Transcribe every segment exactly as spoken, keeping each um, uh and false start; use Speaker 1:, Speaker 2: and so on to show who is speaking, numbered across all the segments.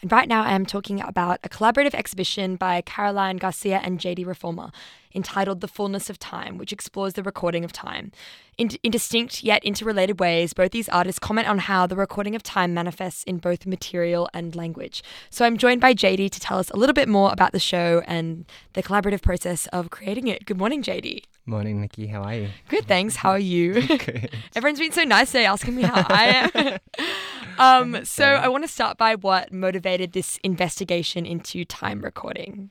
Speaker 1: And right now I am talking about a collaborative exhibition by Caroline Garcia and J D Reformer entitled The Fullness of Time, which explores the recording of time. In, in distinct yet interrelated ways, both these artists comment on how the recording of time manifests in both material and language. So I'm joined by J D to tell us a little bit more about the show and the collaborative process of creating it. Good morning, J D.
Speaker 2: Morning, Nikki. How are you?
Speaker 1: Good, thanks. How are you?
Speaker 2: Good.
Speaker 1: Everyone's been so nice today asking me how I am. um, so I want to start by what motivated this investigation into time recording.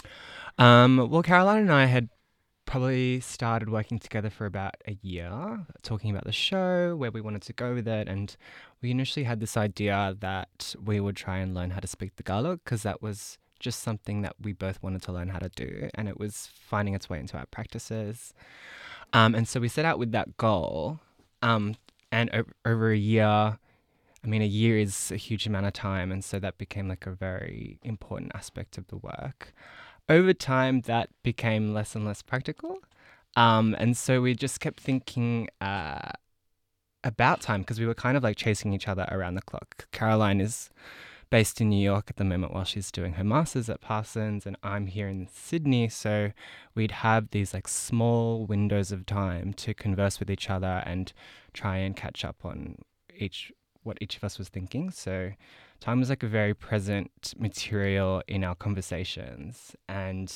Speaker 2: Um, well, Caroline and I had probably started working together for about a year, talking about the show, where we wanted to go with it, and we initially had this idea that we would try and learn how to speak Tagalog because that was just something that we both wanted to learn how to do, and it was finding its way into our practices. Um, and so we set out with that goal, um, and o- over a year, I mean, a year is a huge amount of time, and so that became like a very important aspect of the work. Over time, that became less and less practical, um, and so we just kept thinking uh, about time because we were kind of like chasing each other around the clock. Caroline is based in New York at the moment while she's doing her masters at Parsons, and I'm here in Sydney, so we'd have these like small windows of time to converse with each other and try and catch up on each what each of us was thinking. So time was like a very present material in our conversations, and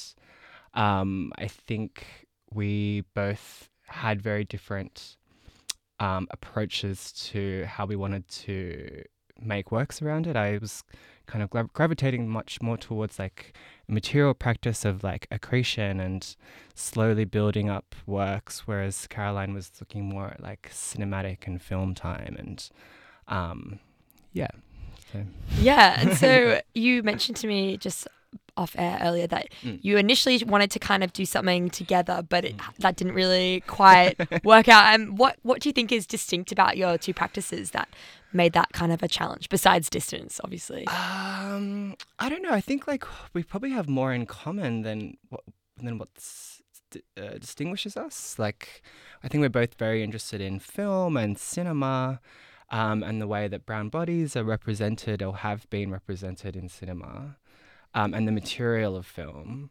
Speaker 2: um, I think we both had very different um, approaches to how we wanted to make works around it. I was kind of gra- gravitating much more towards like a material practice of like accretion and slowly building up works, whereas Caroline was looking more at like cinematic and film time and um yeah so.
Speaker 1: Yeah, and so you mentioned to me just off air earlier that
Speaker 2: Mm.
Speaker 1: you initially wanted to kind of do something together, but it, that didn't really quite work out. And what what do you think is distinct about your two practices that made that kind of a challenge, besides distance, obviously?
Speaker 2: um I don't know, I think like we probably have more in common than what than what's uh, distinguishes us. Like I think we're both very interested in film and cinema, um, and the way that brown bodies are represented or have been represented in cinema, um, and the material of film.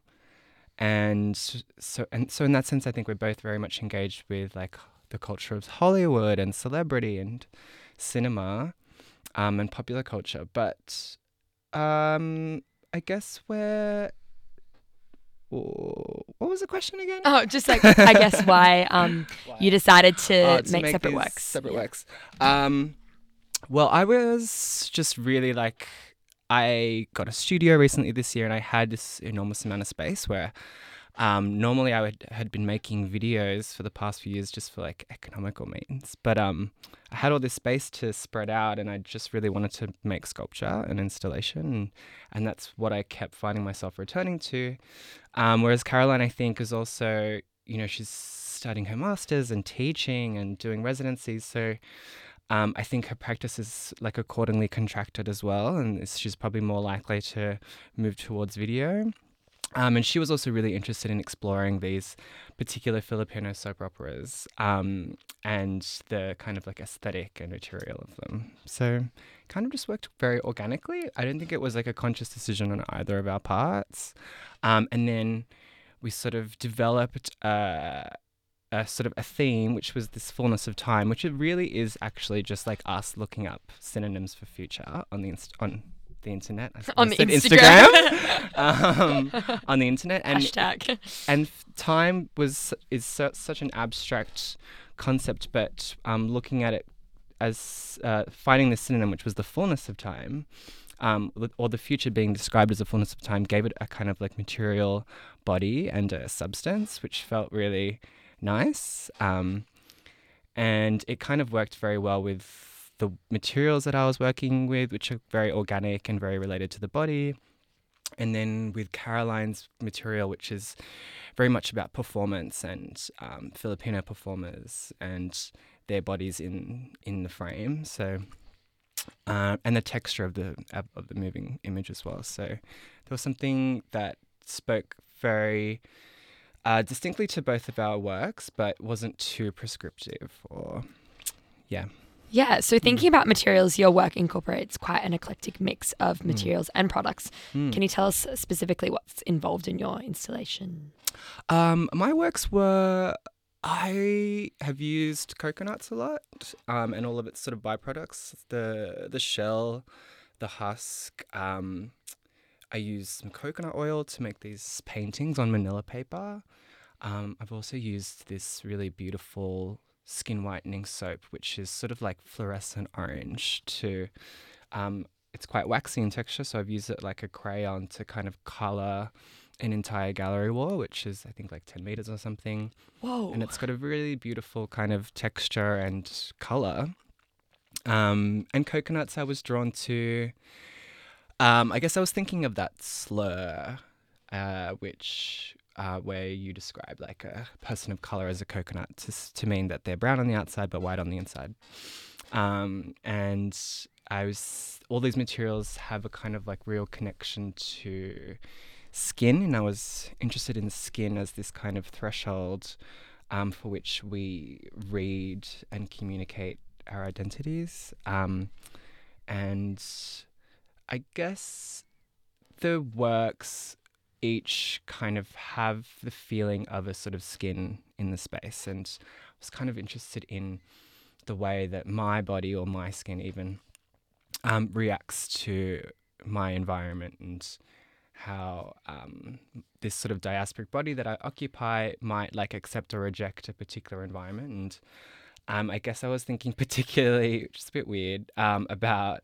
Speaker 2: And so, and so in that sense, I think we're both very much engaged with like the culture of Hollywood and celebrity and cinema, um, and popular culture. But um, I guess we're. Oh, what was the question again?
Speaker 1: Oh, just like, I guess why um
Speaker 2: Why?
Speaker 1: you decided to,
Speaker 2: Oh, to
Speaker 1: make, separate
Speaker 2: these
Speaker 1: works.
Speaker 2: Separate
Speaker 1: Yeah.
Speaker 2: works. Um, well, I was just really like, I got a studio recently this year, and I had this enormous amount of space where um, normally I would, had been making videos for the past few years just for like economical means, but um, I had all this space to spread out, and I just really wanted to make sculpture and installation, and, and that's what I kept finding myself returning to. Um, whereas Caroline, I think, is also, you know, she's studying her masters and teaching and doing residencies, so um, I think her practice is like accordingly contracted as well, and it's- she's probably more likely to move towards video. Um, and she was also really interested in exploring these particular Filipino soap operas, um, and the kind of like aesthetic and material of them. So kind of just worked very organically. I don't think it was like a conscious decision on either of our parts. Um, and then we sort of developed uh, a sort of a theme, which was this fullness of time, which it really is actually just like us looking up synonyms for future on the inst- on the internet. I
Speaker 1: On the
Speaker 2: said
Speaker 1: Instagram.
Speaker 2: Instagram. um, on the internet, and
Speaker 1: Hashtag.
Speaker 2: and f- time was is su- such an abstract concept, but um, looking at it as uh, finding the synonym, which was the fullness of time, um, l- or the future being described as a fullness of time, gave it a kind of like material body and a substance, which felt really nice. Um, and it kind of worked very well with the materials that I was working with, which are very organic and very related to the body. And then with Caroline's material, which is very much about performance and um, Filipino performers and their bodies in in the frame. So, uh, and the texture of the of of the moving image as well. So, there was something that spoke very uh, distinctly to both of our works, but wasn't too prescriptive or, yeah.
Speaker 1: Yeah, so thinking about materials, your work incorporates quite an eclectic mix of materials and products.
Speaker 2: Mm.
Speaker 1: Can you tell us specifically what's involved in your installation?
Speaker 2: Um, my works were, I have used coconuts a lot, um, and all of its sort of byproducts, the the shell, the husk. Um, I used some coconut oil to make these paintings on manila paper. Um, I've also used this really beautiful skin whitening soap, which is sort of like fluorescent orange to, um, it's quite waxy in texture, so I've used it like a crayon to kind of color an entire gallery wall, which is I think like ten meters or something.
Speaker 1: Whoa.
Speaker 2: And it's got a really beautiful kind of texture and color. Um, and coconuts I was drawn to. Um, I guess I was thinking of that slur, uh, which uh, where you describe like a person of color as a coconut to, s- to mean that they're brown on the outside but white on the inside. Um, and I was all these materials have a kind of like real connection to skin, and I was interested in the skin as this kind of threshold um, for which we read and communicate our identities. Um, and I guess the works each kind of have the feeling of a sort of skin in the space, and I was kind of interested in the way that my body or my skin even um, reacts to my environment, and how um, this sort of diasporic body that I occupy might like accept or reject a particular environment. And um, I guess I was thinking particularly, which is a bit weird, um, about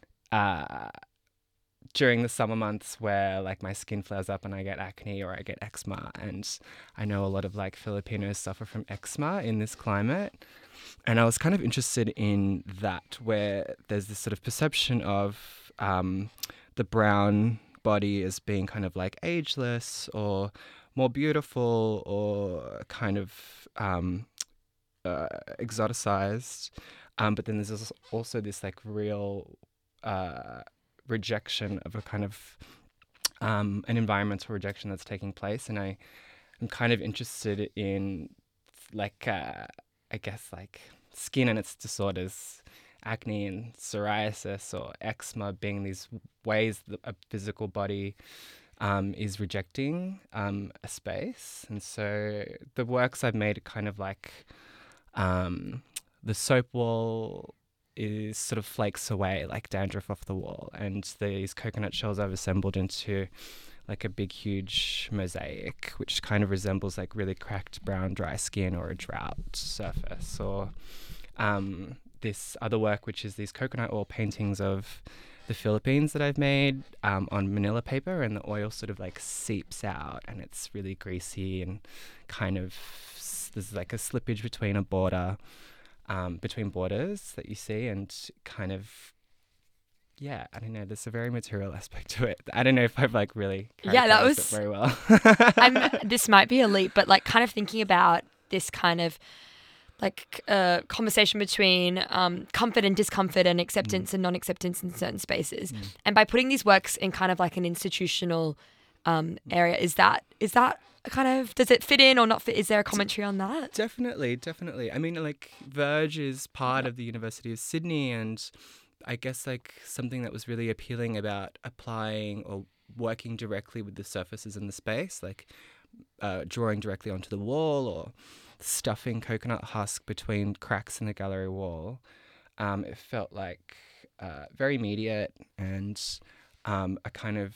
Speaker 2: uh, during the summer months where like my skin flares up and I get acne or I get eczema. And I know a lot of like Filipinos suffer from eczema in this climate. And I was kind of interested in that, where there's this sort of perception of um, the brown body as being kind of like ageless or more beautiful or kind of um, uh, exoticized. Um, but then there's this- also this like real uh, rejection of a kind of um, an environmental rejection that's taking place. And I am kind of interested in like, uh, I guess like skin and its disorders, acne and psoriasis or eczema being these ways that a physical body um, is rejecting um, a space. And so the works I've made are kind of like um, the soap wall is sort of flakes away like dandruff off the wall, and these coconut shells I've assembled into like a big huge mosaic which kind of resembles like really cracked brown dry skin or a drought surface. Or um, this other work which is these coconut oil paintings of the Philippines that I've made um, on manila paper, and the oil sort of like seeps out and it's really greasy and kind of s- there's like a slippage between a border um, between borders that you see, and kind of yeah, I don't know. There's a very material aspect to it. I don't know if I've like really
Speaker 1: Yeah, that
Speaker 2: characterized
Speaker 1: was-
Speaker 2: it very well.
Speaker 1: I'm, this might be a leap, but like kind of thinking about this kind of like uh, conversation between um, comfort and discomfort and acceptance and non-acceptance in certain spaces.
Speaker 2: Mm.
Speaker 1: And by putting these works in kind of like an institutional um, area, is that is that kind of, does it fit in or not fit? Is there a commentary on that?
Speaker 2: Definitely, definitely. I mean, like Verge is part of the University of Sydney, and I guess like something that was really appealing about applying or working directly with the surfaces in the space, like uh, drawing directly onto the wall or stuffing coconut husk between cracks in the gallery wall. Um, it felt like uh, very immediate and um, a kind of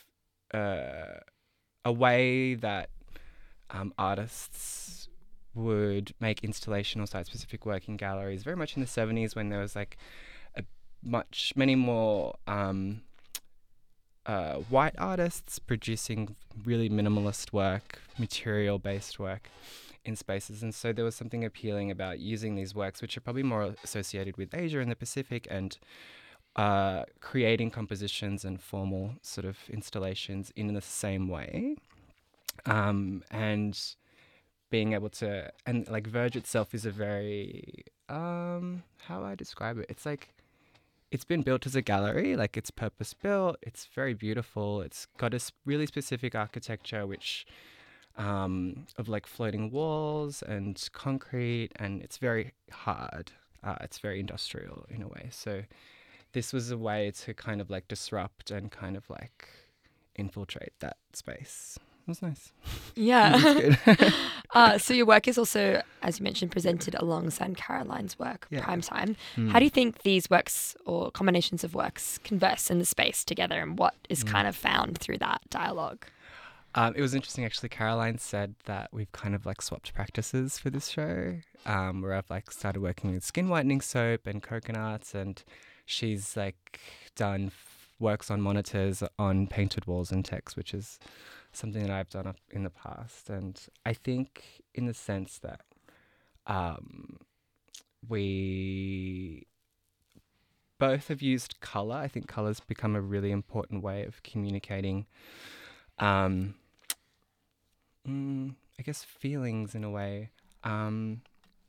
Speaker 2: uh, a way that um, artists would make installation or site-specific work in galleries, very much in the seventies when there was like a much, many more um, uh, white artists producing really minimalist work, material-based work in spaces. And so there was something appealing about using these works, which are probably more associated with Asia and the Pacific, and uh, creating compositions and formal sort of installations in the same way. Um, and being able to, and like Verge itself is a very, um, how do I describe it? It's like, it's been built as a gallery, like it's purpose built, it's very beautiful, it's got a s- really specific architecture which, um, of like floating walls and concrete, and it's very hard. uh, it's very industrial in a way. So this was a way to kind of like disrupt and kind of like infiltrate that space. It was nice.
Speaker 1: Yeah.
Speaker 2: It was good.
Speaker 1: uh, so your work is also, as you mentioned, presented alongside Caroline's work,
Speaker 2: Yeah.
Speaker 1: Prime Time.
Speaker 2: Mm.
Speaker 1: How do you think these works or combinations of works converse in the space together, and what is
Speaker 2: Mm.
Speaker 1: kind of found through that dialogue?
Speaker 2: Um, it was interesting, actually. Caroline said that we've kind of like swapped practices for this show, um, where I've like started working with skin whitening soap and coconuts, and she's like done f- works on monitors on painted walls and text, which is something that I've done up in the past. And I think in the sense that um, we both have used color. I think color's become a really important way of communicating um, Mm, I guess feelings in a way. Um,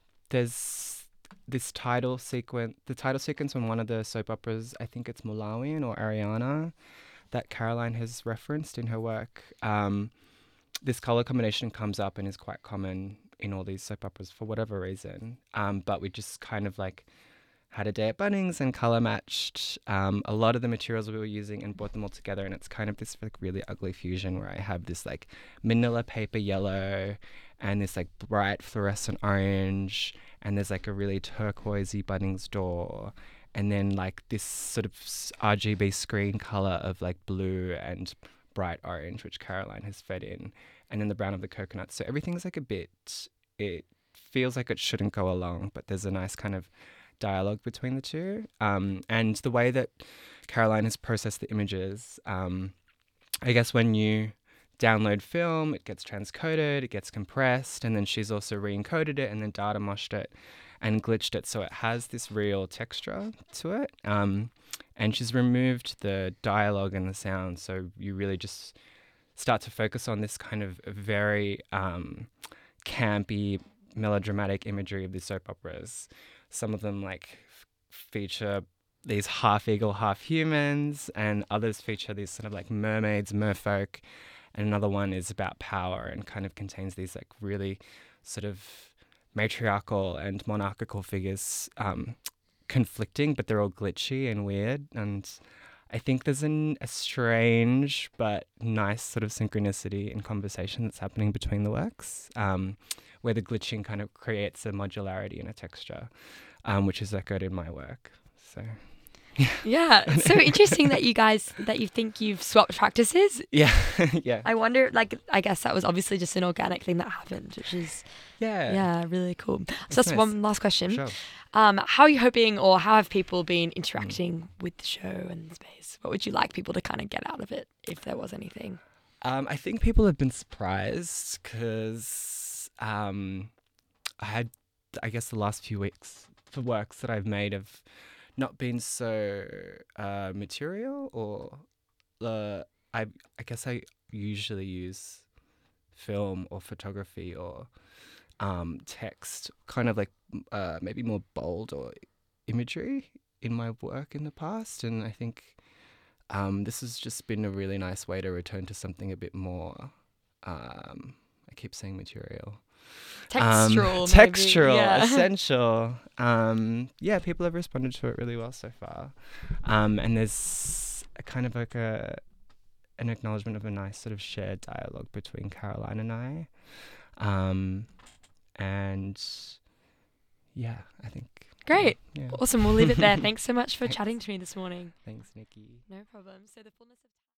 Speaker 2: there's this title sequence, the title sequence on one of the soap operas, I think it's Malawian or Ariana, that Caroline has referenced in her work. Um, this color combination comes up and is quite common in all these soap operas for whatever reason. Um, but we just kind of like had a day at Bunnings and color matched um, a lot of the materials we were using and brought them all together, and it's kind of this like really ugly fusion where I have this like manila paper yellow and this like bright fluorescent orange, and there's like a really turquoisey Bunnings door, and then like this sort of s- R G B screen color of like blue and bright orange, which Caroline has fed in, and then the brown of the coconut. So everything's like a bit, it feels like it shouldn't go along, but there's a nice kind of dialogue between the two. Um, and the way that Caroline has processed the images, um, I guess when you download film, it gets transcoded, it gets compressed, and then she's also re-encoded it and then data moshed it and glitched it so it has this real texture to it. Um, and she's removed the dialogue and the sound, so you really just start to focus on this kind of very um, campy, melodramatic imagery of the soap operas. Some of them like f- feature these half eagle, half humans, and others feature these sort of like mermaids, merfolk. And another one is about power and kind of contains these like really sort of matriarchal and monarchical figures um, conflicting, but they're all glitchy and weird. And I think there's an, a strange but nice sort of synchronicity in conversation that's happening between the works, um, where the glitching kind of creates a modularity and a texture, um, which is echoed in my work. So,
Speaker 1: Yeah, it's so interesting that you guys, that you think you've swapped practices.
Speaker 2: yeah, yeah,
Speaker 1: I wonder, like, I guess that was obviously just an organic thing that happened, which is,
Speaker 2: yeah,
Speaker 1: yeah, really cool. So
Speaker 2: It's
Speaker 1: that's
Speaker 2: nice.
Speaker 1: one last question.
Speaker 2: Sure.
Speaker 1: Um, how are you hoping, or how have people been interacting with the show and the space? What would you like people to kind of get out of it, if there was anything?
Speaker 2: Um, I think people have been surprised because um, I had, I guess, the last few weeks for works that I've made have not been so uh, material, or uh, I, I guess I usually use film or photography or um, text, kind of like uh, maybe more bold or imagery in my work in the past, and I think um, this has just been a really nice way to return to something a bit more. Um, I keep saying material.
Speaker 1: Textural,
Speaker 2: um,
Speaker 1: maybe.
Speaker 2: textural,
Speaker 1: Yeah.
Speaker 2: essential. Um, yeah, people have responded to it really well so far, um, and there's a kind of like a an acknowledgement of a nice sort of shared dialogue between Caroline and I, um, and yeah, I think
Speaker 1: Great.
Speaker 2: Yeah.
Speaker 1: Awesome. We'll leave it there. Thanks so much for
Speaker 2: Thanks.
Speaker 1: chatting to me this morning.
Speaker 2: Thanks, Nikki.
Speaker 1: No problem. So the fullness of